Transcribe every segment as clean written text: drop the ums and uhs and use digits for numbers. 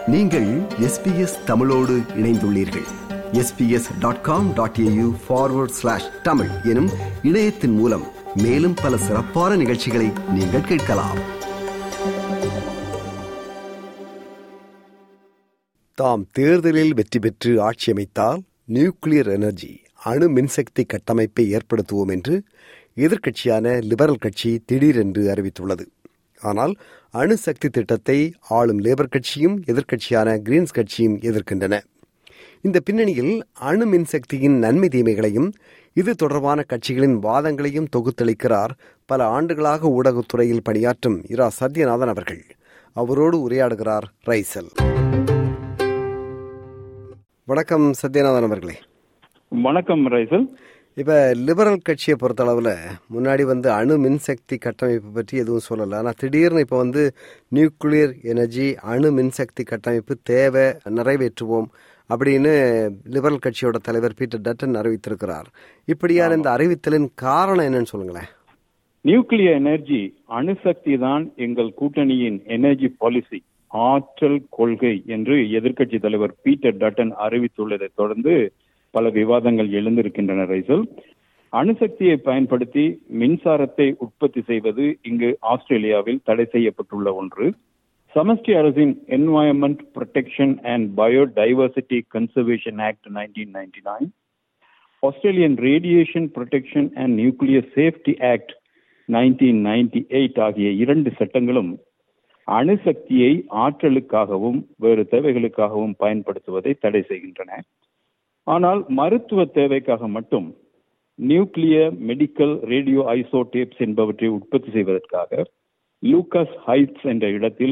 நீங்கள் SBS தமிழோடு இணைந்துள்ளீர்கள். sbs.com.au/tamil எனும் இணையத்தின் மூலம் மேலும் பல சிறப்பான நிகழ்ச்சிகளை நீங்கள் கேட்கலாம். தாம் தேர்தலில் வெற்றி பெற்று ஆட்சி அமைத்தால் நியூக்ளியர் எனர்ஜி அணு மின்சக்தி கட்டமைப்பை ஏற்படுத்துவோம் என்று எதிர்க்கட்சியான லிபரல் கட்சி திடீரென்று அறிவித்துள்ளது. ஆனால் அணுசக்தி திட்டத்தை ஆளும் லேபர் கட்சியும் எதிர்க்கட்சியான கிரீன்ஸ் கட்சியும் எதிர்க்கின்றன. இந்த பின்னணியில் அணு மின்சக்தியின் நன்மை தீமைகளையும் இது தொடர்பான கட்சிகளின் வாதங்களையும் தொகுத்தளிக்கிறார் பல ஆண்டுகளாக ஊடகத்துறையில் பணியாற்றும் இரா சத்யநாதன் அவர்கள். அவரோடு உரையாடுகிறார் ரைசல். வணக்கம் சத்யநாதன் அவர்களே. வணக்கம் ரைசல். இப்போ லிபரல் கட்சியை பொறுத்தளவில் முன்னாடி அணு மின்சக்தி கட்டமைப்பு பற்றி எதுவும் சொல்லலை. ஆனால் திடீர்னு இப்போ நியூக்ளியர் எனர்ஜி அணு மின்சக்தி கட்டமைப்பு தேவை, நிறைவேற்றுவோம் அப்படின்னு லிபரல் கட்சியோட தலைவர் பீட்டர் டட்டன் அறிவித்திருக்கிறார். இப்படியான இந்த அறிவித்தலின் காரணம் என்னன்னு சொல்லுங்களேன். நியூக்ளியர் எனர்ஜி அணுசக்தி தான் எங்கள் கூட்டணியின் எனர்ஜி பாலிசி, ஆற்றல் கொள்கை என்று எதிர்க்கட்சி தலைவர் பீட்டர் டட்டன் அறிவித்துள்ளதை தொடர்ந்து பல விவாதங்கள் எழுந்திருக்கின்றன. ரைசல், அணுசக்தியை பயன்படுத்தி மின்சாரத்தை உற்பத்தி செய்வது இங்கு ஆஸ்திரேலியாவில் தடை செய்யப்பட்டுள்ள ஒன்று. சமஷ்டி அரசின் environment protection and biodiversity conservation act 1999, Australian radiation protection and nuclear safety act 1998 ஆகிய இரண்டு சட்டங்களும் அணுசக்தியை ஆற்றலுக்காகவும் வேறு தேவைகளுக்காகவும் பயன்படுத்துவதை தடை செய்கின்றன. ஆனால் மருத்துவ தேவைக்காக மட்டும் நியூக்ளியர் மெடிக்கல் ரேடியோ ஐசோடேப்ஸ் என்பவற்றை உற்பத்தி செய்வதற்காக லூகாஸ் ஹைட்ஸ் என்ற இடத்தில்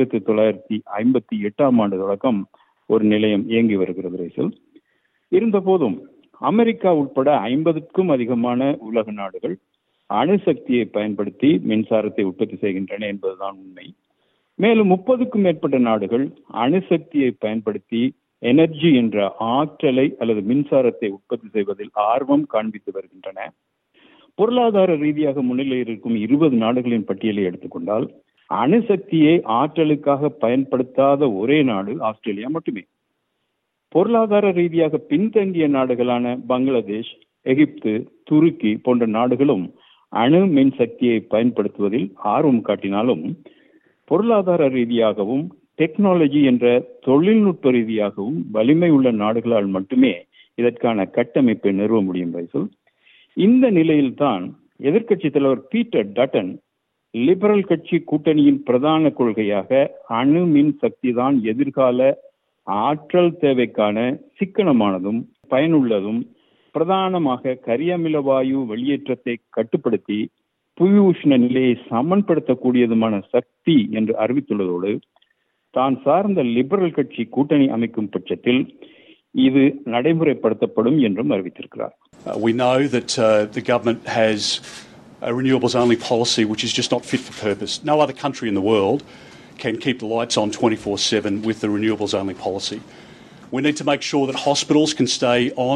1958 தொடக்கம் ஒரு நிலையம் இயங்கி வருகிறது. ரைசல், இருந்த போதும் அமெரிக்கா உட்பட 50க்கும் அதிகமான உலக நாடுகள் அணுசக்தியை பயன்படுத்தி மின்சாரத்தை உற்பத்தி செய்கின்றன என்பதுதான் உண்மை. மேலும் 30க்கும் மேற்பட்ட நாடுகள் அணுசக்தியை பயன்படுத்தி எனர்ஜி என்ற ஆற்றலை அல்லது மின்சாரத்தை உற்பத்தி செய்வதில் ஆர்வம் காண்பித்து வருகின்றன. பொருளாதார ரீதியாக முன்னிலையில் இருக்கும் 20 நாடுகளின் பட்டியலை எடுத்துக்கொண்டால் அணுசக்தியை ஆற்றலுக்காக பயன்படுத்தாத ஒரே நாடு ஆஸ்திரேலியா மட்டுமே. பொருளாதார ரீதியாக பின்தங்கிய நாடுகளான பங்களாதேஷ், எகிப்து, துருக்கி போன்ற நாடுகளும் அணு மின்சக்தியை பயன்படுத்துவதில் ஆர்வம் காட்டினாலும் பொருளாதார ரீதியாகவும் டெக்னாலஜி என்ற தொழில்நுட்ப ரீதியாகவும் வலிமை உள்ள நாடுகளால் மட்டுமே இதற்கான கட்டமைப்பை நிறுவ முடியும். ரைசல், இந்த நிலையில்தான் எதிர்க்கட்சி தலைவர் பீட்டர் டட்டன் லிபரல் கட்சி கூட்டணியின் பிரதான கொள்கையாக அணு மின் சக்தி தான் எதிர்கால ஆற்றல் தேவைக்கான சிக்கனமானதும் பயனுள்ளதும் பிரதானமாக கரியமில வாயு வெளியேற்றத்தை கட்டுப்படுத்தி புவி உஷ்ண நிலையை சமன்படுத்தக்கூடியதுமான சக்தி என்று அறிவித்துள்ளதோடு தான் சார்ந்த லிபரல் கட்சி கூட்டணி அமைக்கும் பட்சத்தில் இது நடைமுறைப்படுத்தப்படும் என்றும் அறிவித்திருக்கிறார். We know that the government has a renewables only policy which is just not fit for purpose. No other country in the world can keep the lights on 24/7 with the renewables only policy. We need to make sure that hospitals can stay on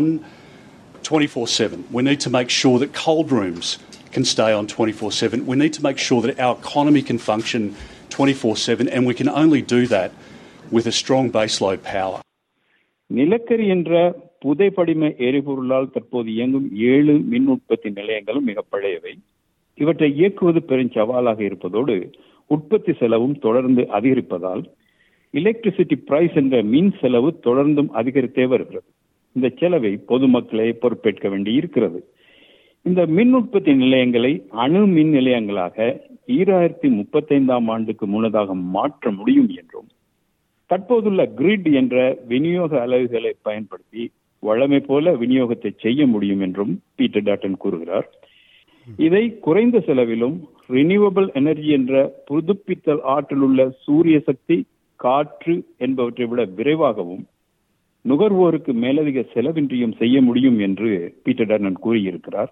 24/7. We need to make sure that cold rooms can stay on 24/7. We need to make sure that our economy can function 24/7, and we can only do that with a strong baseload power. நிலக்கரி என்ற புதைபடிம எரிபொருளால் தற்போது இயங்கும் 7 மின் உற்பத்தி நிலையங்களும் மிக பழையவை. இவற்றை இயக்குவது பெரும் சவாலாக இருப்பதோடு உற்பத்தி செலவும் தொடர்ந்து அதிகரிப்பதால் எலக்ட்ரிசிட்டி பிரைஸ் என்ற மின் செலவு தொடர்ந்தும் அதிகரித்தே வருகிறது. இந்த செலவை பொதுமக்களே பொறுப்பேற்க வேண்டி இருக்கிறது. இந்த மின் உற்பத்தி நிலையங்களை அணு மின் நிலையங்களாக 2035 முன்னதாக மாற்ற முடியும் என்றும் தற்போதுள்ள கிரிட் என்ற விநியோக அலகுகளை பயன்படுத்தி வழமை போல விநியோகத்தை செய்ய முடியும் என்றும் பீட்டர் டாட்டன் கூறுகிறார். இதை குறைந்த செலவிலும் ரினியூவபிள் எனர்ஜி என்ற புதுப்பித்தல் ஆற்றலுள்ள சூரிய சக்தி, காற்று என்பவற்றை விட விரைவாகவும் நுகர்வோருக்கு மேலதிக செலவின்றியும் செய்ய முடியும் என்று பீட்டர் டாட்டன் கூறியிருக்கிறார்.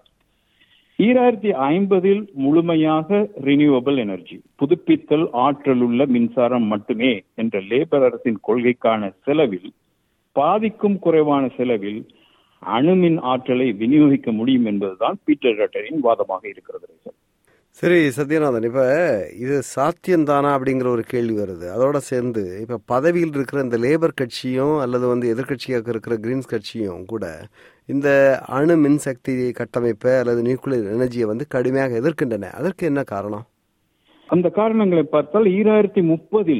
2050 முழுமையாக ரினியூவபிள் எனர்ஜி, புதுப்பித்தல் ஆற்றலுள்ள மின்சாரம் மட்டுமே என்ற லேபர் அரசின் கொள்கைக்கான செலவில் பாதிக்கும் குறைவான செலவில் அணுமின் ஆற்றலை விநியோகிக்க முடியும் என்பதுதான் பீட்டர் டட்டனின் வாதமாக இருக்கிறது. சரி சத்யநாதன், இப்ப இது சாத்தியம்தானா அப்படிங்கிற ஒரு கேள்வி வருது. அதோட சேர்ந்து இப்ப பதவியில் இருக்கிற இந்த லேபர் கட்சியும் அல்லது எதிர்கட்சியாக இருக்கிற கிரீன்ஸ் கட்சியும் கூட இந்த அணு மின்சக்தி கட்டமைப்பை அல்லது நியூக்ளியர் எனர்ஜியை கடுமையாக எதிர்க்கின்றன. அதற்கு என்ன காரணம்? அந்த காரணங்களை பார்த்தால் 2030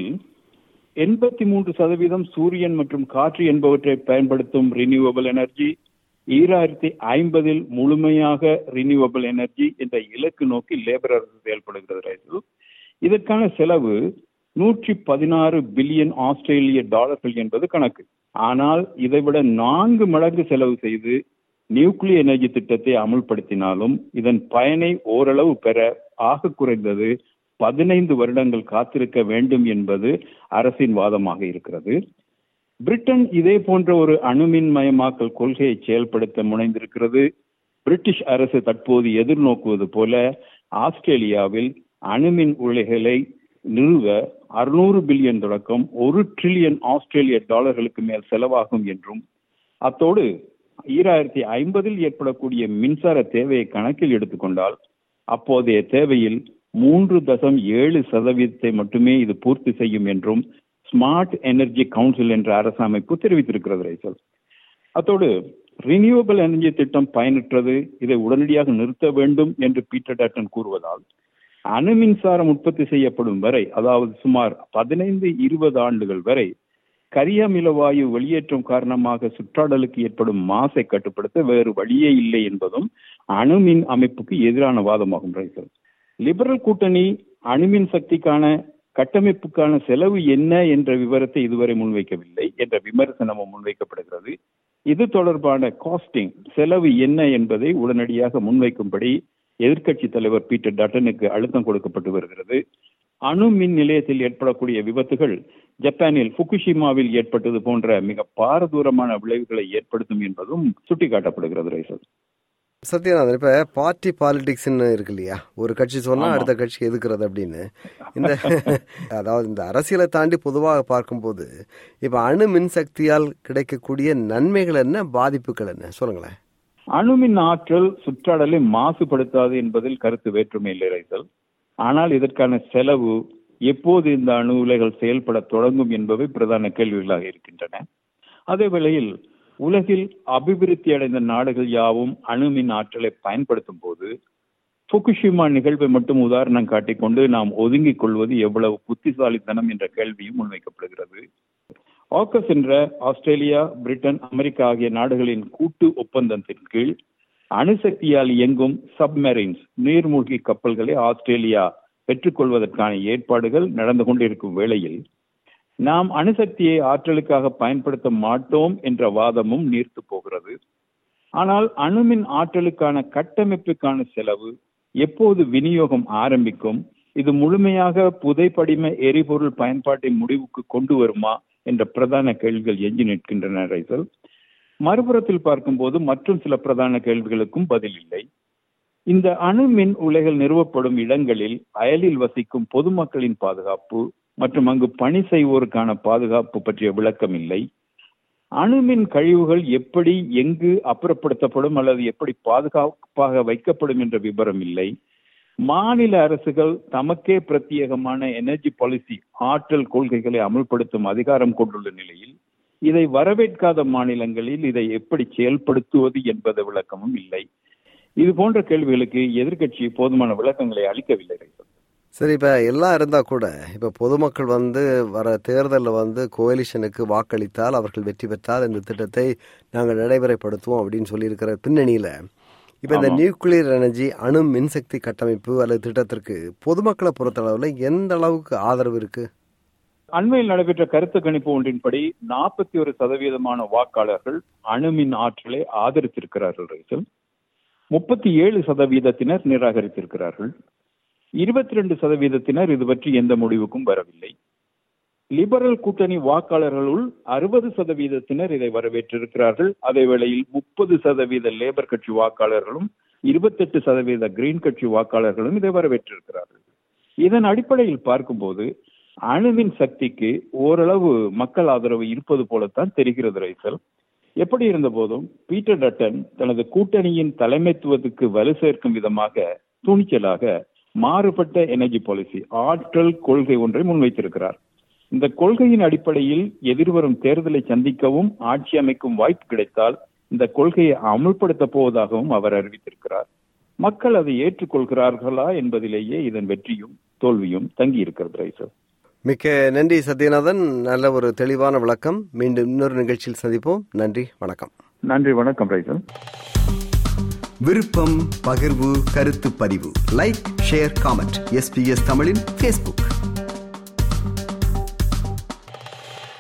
83% சூரியன் மற்றும் காற்று என்பவற்றை பயன்படுத்தும் ரினியூவபிள் எனர்ஜி, 2050 முழுமையாக ரினியூவபிள் எனர்ஜி என்ற இலக்கு நோக்கி லேபர் அரசு செயல்படுகிறது. இதற்கான செலவு 116 பில்லியன் ஆஸ்திரேலிய டாலர்கள் என்பது கணக்கு. ஆனால் இதைவிட 4 மடங்கு செலவு செய்து நியூக்ளியர் எனர்ஜி திட்டத்தை அமுல்படுத்தினாலும் இதன் பயனை ஓரளவு பெற ஆக குறைந்தது 15 வருடங்கள் காத்திருக்க வேண்டும் என்பது அரசின் வாதமாக இருக்கிறது. பிரிட்டன் இதே போன்ற ஒரு அணுமின் மயமாக்கல் கொள்கையை செயல்படுத்த முனைந்திருக்கிறது. பிரிட்டிஷ் அரசு தற்போது எதிர்நோக்குவது போல ஆஸ்திரேலியாவில் அணுமின் உலைகளை நிறுவ 600 பில்லியன் தொடக்கம் 1 டிரில்லியன் ஆஸ்திரேலிய டாலர்களுக்கு மேல் செலவாகும் என்றும், அத்தோடு 2050 ஏற்படக்கூடிய மின்சார தேவையை கணக்கில் எடுத்துக்கொண்டால் அப்போதைய தேவையில் 3.7% மட்டுமே இது பூர்த்தி செய்யும் என்றும் ஸ்மார்ட் எனர்ஜி கவுன்சில் என்ற அரசமைப்பு தெரிவித்திருக்கிறது ரைசல். அத்தோடு ரினியூவபிள் எனர்ஜி திட்டம் பயனற்றது, இதை உடனடியாக நிறுத்த வேண்டும் என்று பீட்டர் டட்டன் கூறுவதால் அணு மின்சாரம் உற்பத்தி செய்யப்படும் வரை, அதாவது சுமார் 15-20 ஆண்டுகள் வரை கரியமிலவாயு வெளியேற்றம் காரணமாக சுற்றாடலுக்கு ஏற்படும் மாசை கட்டுப்படுத்த வேறு வழியே இல்லை என்பதும் அணுமின் அமைப்புக்கு எதிரான வாதமாகும் ரைசல். லிபரல் கூட்டணி அணுமின் சக்திக்கான கட்டமைப்புக்கான செலவு என்ன என்ற விவரத்தை இதுவரை முன்வைக்கவில்லை என்ற விமர்சனமும் முன்வைக்கப்படுகிறது. இது தொடர்பான காஸ்டிங், செலவு என்ன என்பதை உடனடியாக முன்வைக்கும்படி எதிர்க்கட்சி தலைவர் பீட்டர் டட்டனுக்கு அழுத்தம் கொடுக்கப்பட்டு வருகிறது. அணு மின் நிலையத்தில் ஏற்படக்கூடிய விபத்துகள் ஜப்பானில் ஃபுகுஷிமாவில் ஏற்பட்டது போன்ற மிக பாரதூரமான விளைவுகளை ஏற்படுத்தும் என்பதும் சுட்டிக்காட்டப்படுகிறது ரைசல். சத்யநாதன், இப்ப பார்ட்டி பாலிடிக்ஸ்ன்னு இருக்கு இல்லையா, ஒரு கட்சி சொன்னா அடுத்த கட்சி எதுக்குறது அப்படின்னு. அதாவது இந்த அரசியலை தாண்டி பொதுவாக பார்க்கும்போது இப்ப அணு மின்சக்தியால் கிடைக்கக்கூடிய நன்மைகள் என்ன, பாதிப்புகள் என்ன, சொல்லுங்களேன். அணுமின் ஆற்றல் சுற்றாடலை மாசுபடுத்தாது என்பதில் கருத்து வேற்றுமை இல்லை ரைசல். ஆனால் இதற்கான செலவு, எப்போது இந்த அணு உலைகள் செயல்பட தொடங்கும் என்பவை பிரதான கேள்விகளாக இருக்கின்றன. அதே வேளையில் உலகில் அபிவிருத்தி அடைந்த நாடுகள் யாவும் அணுமின் ஆற்றலை பயன்படுத்தும் போது ஃபுகுஷிமா நிகழ்வை மட்டும் உதாரணம் காட்டிக்கொண்டு நாம் ஒதுங்கிக் கொள்வது எவ்வளவு புத்திசாலித்தனம் என்ற கேள்வியும் முன்வைக்கப்படுகிறது. ஆக்கஸ் என்ற ஆஸ்திரேலியா, பிரிட்டன், அமெரிக்கா ஆகிய நாடுகளின் கூட்டு ஒப்பந்தத்தின் கீழ் அணுசக்தியால் இயங்கும் சப்மரைன்ஸ், நீர்மூழ்கி கப்பல்களை ஆஸ்திரேலியா பெற்றுக்கொள்வதற்கான ஏற்பாடுகள் நடந்து கொண்டிருக்கும் வேளையில் நாம் அணுசக்தியை ஆற்றலுக்காக பயன்படுத்த மாட்டோம் என்ற வாதமும் நீர்த்து போகிறது. ஆனால் அணுமின் ஆற்றலுக்கான கட்டமைப்புக்கான செலவு, எப்போது விநியோகம் ஆரம்பிக்கும், இது முழுமையாக புதைப்படிம எரிபொருள் பயன்பாட்டை முடிவுக்கு கொண்டு வருமா என்ற பிரதான கேள்விகள் எஞ்சி நிற்கின்றன ரைசல். மறுபுறத்தில் பார்க்கும்போது மற்றும் சில பிரதான கேள்விகளுக்கும் பதில் இல்லை. இந்த அணு மின் உலைகள் நிறுவப்படும் இடங்களில் அயலில் வசிக்கும் பொதுமக்களின் பாதுகாப்பு மற்றும் அங்கு பணி செய்வோருக்கான பாதுகாப்பு பற்றிய விளக்கம் இல்லை. அணுமின் கழிவுகள் எப்படி, எங்கு அப்புறப்படுத்தப்படும் அல்லது எப்படி பாதுகாப்பாக வைக்கப்படும் என்ற விவரம் இல்லை. மாநில அரசுகள் தமக்கே பிரத்யேகமான எனர்ஜி பாலிசி, ஆற்றல் கொள்கைகளை அமல்படுத்தும் அதிகாரம் கொண்டுள்ள நிலையில் இதை வரவேற்காத மாநிலங்களில் இதை எப்படி செயல்படுத்துவது என்பது விளக்கமும் இல்லை. இது போன்ற கேள்விகளுக்கு எதிர்க்கட்சி போதுமான விளக்கங்களை அளிக்கவில்லை. சரி, இப்ப எல்லாம் இருந்தா கூட இப்ப பொதுமக்கள் வர தேர்தலில் கோலிஷனுக்கு வாக்களித்தால், அவர்கள் வெற்றி பெற்றால் இந்த திட்டத்தை நாங்கள் நடைமுறைப்படுத்துவோம் அப்படின்னு சொல்லியிருக்கிற பின்னணியில இப்ப இந்த நியூக்ளியர் எனர்ஜி அணு மின்சக்தி கட்டமைப்பு அல்லது திட்டத்திற்கு பொதுமக்களை பொறுத்தளவுல எந்த அளவுக்கு ஆதரவு இருக்கு? அண்மையில் நடைபெற்ற கருத்து கணிப்பு ஒன்றின்படி 41% வாக்காளர்கள் அணுமின் ஆற்றலை ஆதரித்திருக்கிறார்கள். 37% நிராகரித்திருக்கிறார்கள். 22% இது பற்றி எந்த முடிவுக்கும் வரவில்லை. லிபரல் கூட்டணி வாக்காளர்களுள் 60% இதை வரவேற்றிருக்கிறார்கள். அதே வேளையில் 30% லேபர் கட்சி வாக்காளர்களும் 28% கிரீன் கட்சி வாக்காளர்களும் இதை வரவேற்றிருக்கிறார்கள். இதன் அடிப்படையில் பார்க்கும்போது அணுவின் சக்திக்கு ஓரளவு மக்கள் ஆதரவு இருப்பது போலத்தான் தெரிகிறது ரைசல். எப்படி இருந்த போதும் பீட்டர் டட்டன் தனது கூட்டணியின் தலைமைத்துவத்துக்கு வலு சேர்க்கும் விதமாக துணிச்சலாக மாறுபட்ட எனர்ஜி பாலிசி, ஆற்றல் கொள்கை ஒன்றை முன்வைத்திருக்கிறார். இந்த கொள்கையின் அடிப்படையில் எதிர்வரும் தேர்தலை சந்திக்கவும் ஆட்சி அமைக்கும் வாய்ப்பு கிடைத்தால் இந்த கொள்கையை அமுல்படுத்த போவதாகவும் அவர் அறிவித்திருக்கிறார். மக்கள் அதை ஏற்றுக்கொள்கிறார்களா என்பதிலேயே இதன் வெற்றியும் தோல்வியும் தங்கி இருக்கிறது. ரைசல், மிக்க நன்றி சத்யநாதன். நல்ல ஒரு தெளிவான விளக்கம். மீண்டும் இன்னொரு நிகழ்ச்சியில் சந்திப்போம். நன்றி, வணக்கம். நன்றி, வணக்கம். ரைசல், விருப்பம், பகிர்வு, கருத்து பதிவு, லைக், ஷேர், காமெண்ட். SBS தமிழின் Facebook.